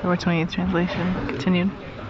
October 28th translation. Continued.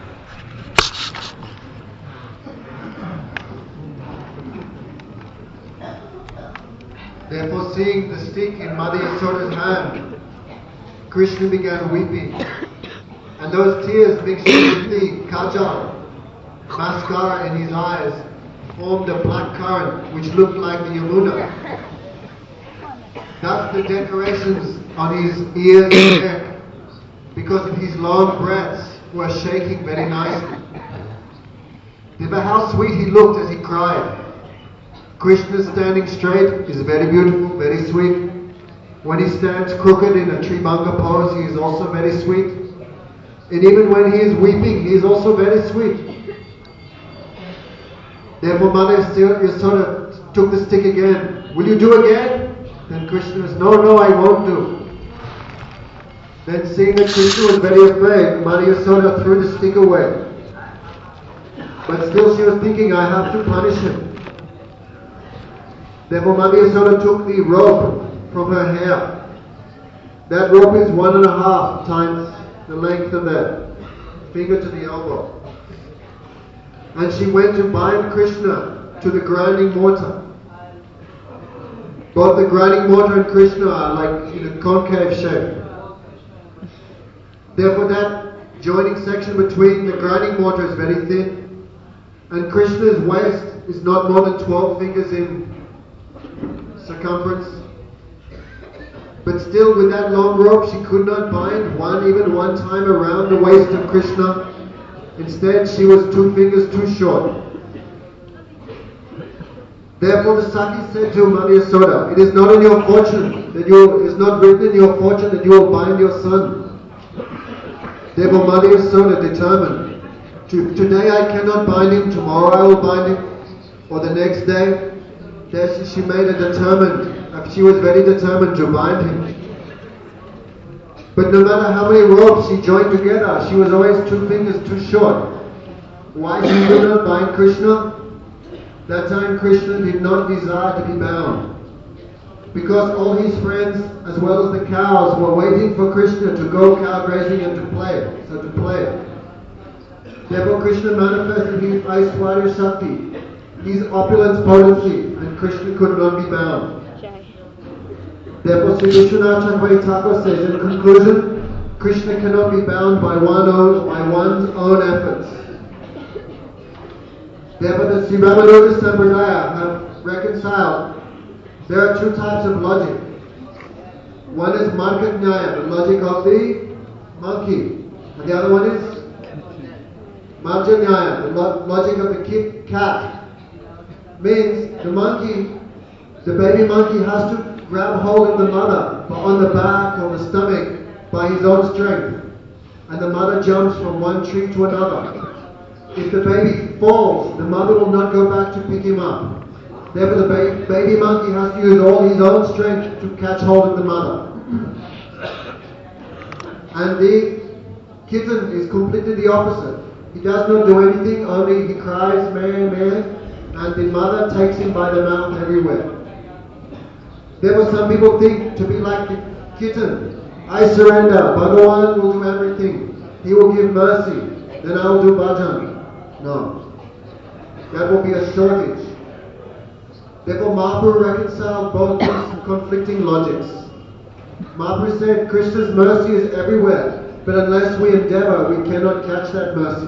Therefore, seeing the stick in Mother Yasoda's hand, Krishna began weeping, and those tears mixed with the kajal, mascara in his eyes, formed a black current which looked like the Yamuna. Thus the decorations on his ears and neck, because of his long breaths, were shaking very nicely. Remember how sweet he looked as he cried. Krishna standing straight is very beautiful, very sweet. When he stands crooked in a Tribhanga pose, he is also very sweet. And even when he is weeping, he is also very sweet. Therefore Mother Yasoda took the stick again. Will you do again? Then Krishna says, no, I won't do. Then seeing that Krishna was very afraid, Mother Yasoda threw the stick away. But still she was thinking, I have to punish him. Therefore Mother Yasoda took the rope from her hair. That rope is 1.5 times the length of that finger to the elbow. And she went to bind Krishna to the grinding mortar. Both the grinding mortar and Krishna are like in a concave shape. Therefore that joining section between the grinding mortar is very thin, and Krishna's waist is not more than 12 fingers in circumference. But still with that long rope she could not bind even one time around the waist of Krishna. Instead she was 2 fingers too short. Therefore the Saki said to Mother Yasoda, it is not in your fortune that it is not written in your fortune that you will bind your son. Therefore Mother Yasoda determined, today I cannot bind him, tomorrow I will bind him, or the next day. There she made she was very determined to bind him. But no matter how many ropes she joined together, she was always 2 fingers too short. Why she could not bind Krishna? That time Krishna did not desire to be bound, because all his friends as well as the cows were waiting for Krishna to go cow grazing and to play. Therefore Krishna manifested his Aishwarya Shakti, his opulence potency, and Krishna could not be bound. Therefore Sri Vishwanath Chakravarti Thakur says, in conclusion, Krishna cannot be bound by one's own efforts. Therefore the Sri Ramanuja Sampradaya have reconciled. There are 2 types of logic. One is Marka Nyaya, the logic of the monkey. And the other one is Madhya Nyaya, the logic of the cat. Means the baby monkey has to grab hold of the mother on the back or the stomach by his own strength. And the mother jumps from one tree to another. If the baby falls, the mother will not go back to pick him up. Therefore the baby monkey has to use all his own strength to catch hold of the mother. And the kitten is completely the opposite. He does not do anything, only he cries, man, and the mother takes him by the mouth everywhere. Therefore some people think to be like the kitten. I surrender, Bhagavan will do everything. He will give mercy, then I will do bhajan. No. That will be a shortage. Therefore Mahaprabhu reconciled both these conflicting logics. Mahaprabhu said Krishna's mercy is everywhere, but unless we endeavor, we cannot catch that mercy.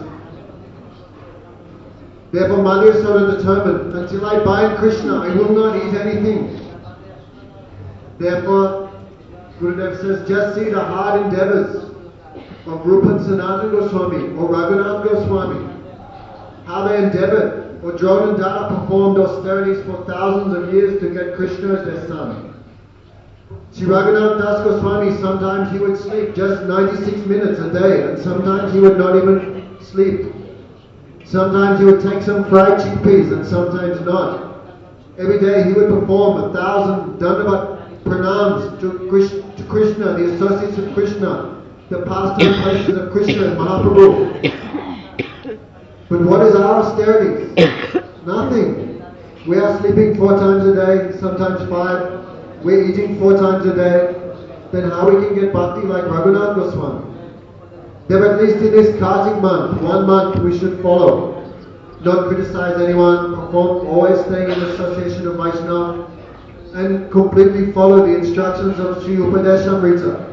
Therefore Mother Yasoda determined, until I bind Krishna, I will not eat anything. Therefore, Gurudev says, just see the hard endeavors of Rupa Sanatana Goswami or Raghunath Goswami, how they endeavored. Or Drona and Dada performed austerities for thousands of years to get Krishna as their son. Sri Raghunath Das Goswami, sometimes he would sleep just 96 minutes a day, and sometimes he would not even sleep. Sometimes he would take some fried chickpeas, and sometimes not. Every day he would perform 1,000 Dandavat pranams to Krishna, the associates of Krishna, the pastime places of Krishna and Mahaprabhu. But what is our austerities? Nothing. We are sleeping 4 times a day, sometimes 5. We're eating 4 times a day. Then how we can get bhakti like Raghunath Goswami? Then at least in this Kartik month, 1 month we should follow. Not criticize anyone, perform, always staying in the association of Vaishnava, and completely follow the instructions of Sri Upadeshamrita.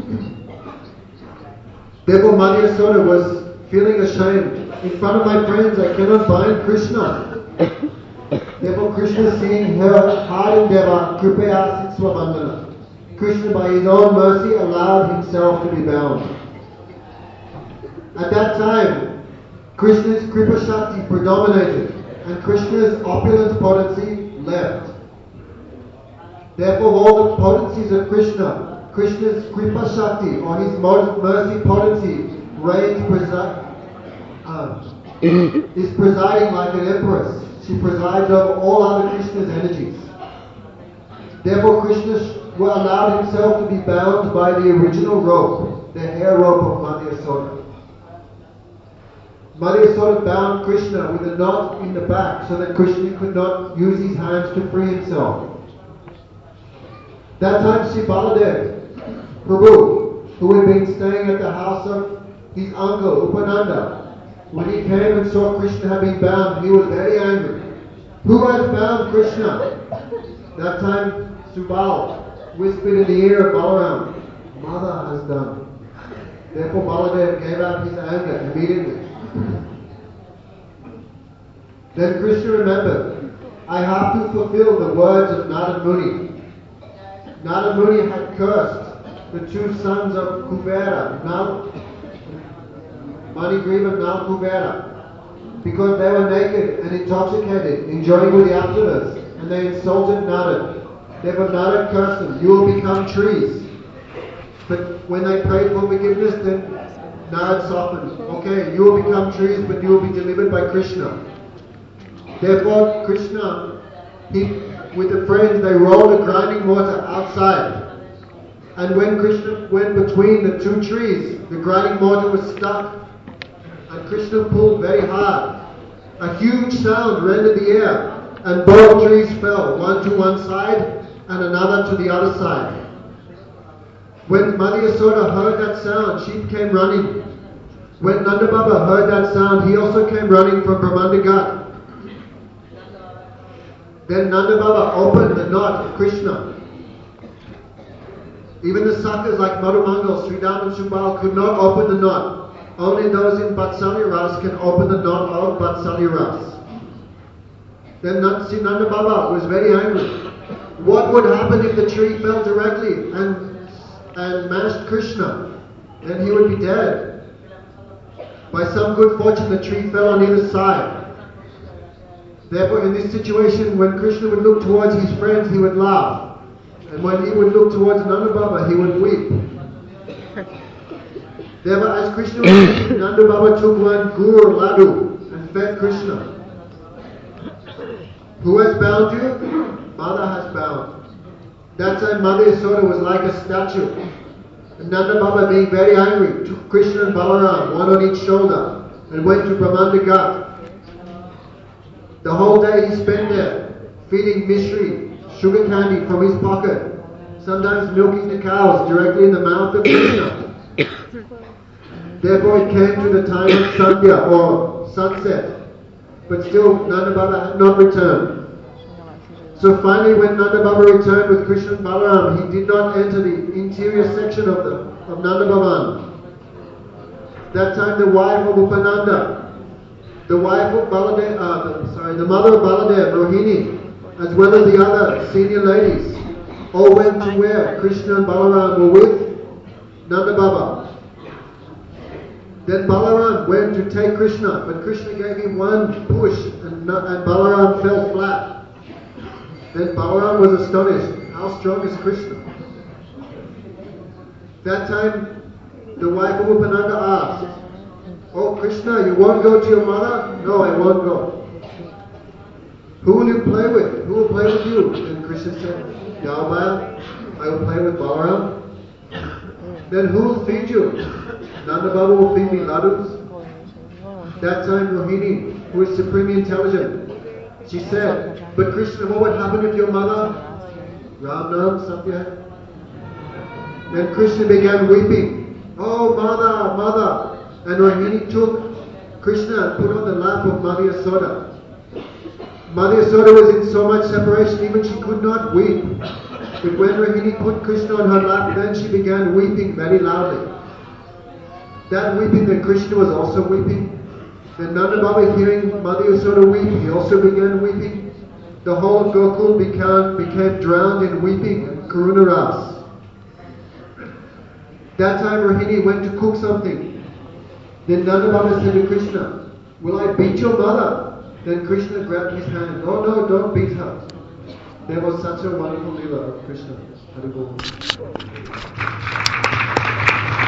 Therefore Mother Yasoda was feeling ashamed. In front of my friends I cannot bind Krishna. Therefore Krishna, seeing her heart endeavor, Kripaya Sitsvabandhana, Krishna by his own mercy allowed himself to be bound. At that time, Krishna's Kripa Shakti predominated and Krishna's opulent potency left. Therefore all the potencies of Krishna, Krishna's Kripa Shakti or his mercy potency reigns is presiding like an empress. She presides over all other Krishna's energies. Therefore Krishna allowed himself to be bound by the original rope, the hair rope of Mother Yasoda. Mother Yasoda bound Krishna with a knot in the back so that Krishna could not use his hands to free himself. That time Sri Baladev, Prabhu, who had been staying at the house of his uncle Upananda, when he came and saw Krishna had been bound, he was very angry. Who has bound Krishna? That time Subal whispered in the ear of Balaram, Mother has done. Therefore Baladev gave out his anger immediately. Then Krishna remembered, I have to fulfill the words of Narad Muni. Narad Muni had cursed the two sons of Kubera, Manigriva and Nal Kubera, because they were naked and intoxicated, enjoying with the Apsaras, and they insulted Narad. Therefore Narad cursed them, you will become trees. But when they prayed for forgiveness, then Narad softened. Okay, you will become trees, but you will be delivered by Krishna. Therefore, Krishna, with the friends, they rolled a grinding mortar outside. And when Krishna went between the two trees, the grinding mortar was stuck. And Krishna pulled very hard. A huge sound rent in the air, and both trees fell, one to one side and another to the other side. When Mother Yasoda heard that sound, she came running. When Nanda Baba heard that sound, he also came running from Brahmandagat. Then Nanda Baba opened the knot of Krishna. Even the sakhas like Madhumangal, Sridham and Subal could not open the knot. Only those in Vatsalya Ras can open the knot of Vatsalya Ras. Then Nanda Baba was very angry. What would happen if the tree fell directly and mashed Krishna? Then he would be dead. By some good fortune, the tree fell on either side. Therefore, in this situation, when Krishna would look towards his friends, he would laugh. And when he would look towards Nanda Baba, he would weep. Therefore, as Krishna was eating, Nanda Baba took one gur laddu and fed Krishna. Who has bound you? Mother has bound. That time Mother Yasoda was like a statue. And Nanda Baba, being very angry, took Krishna and Balaram, one on each shoulder, and went to Brahmandagat. The whole day he spent there, feeding Mishri, sugar candy from his pocket, sometimes milking the cows directly in the mouth of Krishna. Therefore it came to the time of Sandhya or sunset, but still Nanda Baba had not returned. So finally when Nanda Baba returned with Krishna and Balaram, he did not enter the interior section of Nanda Bhavan. That time the wife of Upananda, the wife of Baladev, the mother of Baladev, Rohini, as well as the other senior ladies, all went to where Krishna and Balaram were with Nanda Baba. Then Balaram went to take Krishna, but Krishna gave him one push and Balaram fell flat. Then Balaram was astonished. How strong is Krishna? That time the wife of Upananda asked, Oh Krishna, you won't go to your mother? No, I won't go. Who will you play with? Who will play with you? And Krishna said, Yavamaya, I will play with Balaram. Then who will feed you? Nanda Baba will feed me laddus. That time Rohini, who is supremely intelligent, she said, but Krishna, what would happen if your mother? Ram Nam Satya. Then Krishna began weeping. Oh mother, mother, And Rohini took Krishna and put on the lap of Mother Yasoda. Mother Yasoda was in so much separation, even she could not weep. But when Rohini put Krishna on her lap, then she began weeping very loudly. That weeping that Krishna was also weeping. And Nanda Baba, hearing Mother Yasoda weep, he also began weeping. The whole Gokul became drowned in weeping and Karuna Ras. That time Rohini went to cook something. Then Nanda Baba said to Krishna, "Will I beat your mother?" Then Krishna grabbed his hand. "Oh no, don't beat her." There was such a wonderful lila of Krishna. Hari Bol.